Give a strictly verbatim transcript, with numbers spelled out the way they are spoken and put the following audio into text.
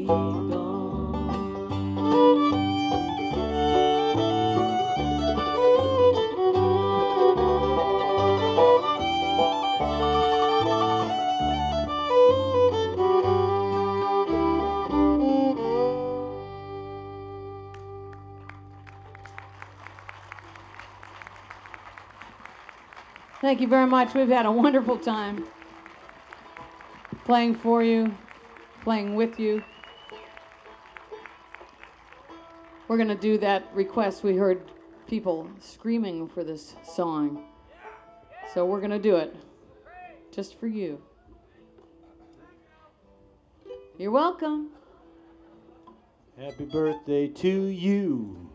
be gone. Thank you very much. We've had a wonderful time playing for you, playing with you. We're going to do that request. We heard people screaming for this song. So we're going to do it just for you. You're welcome. Happy birthday to you.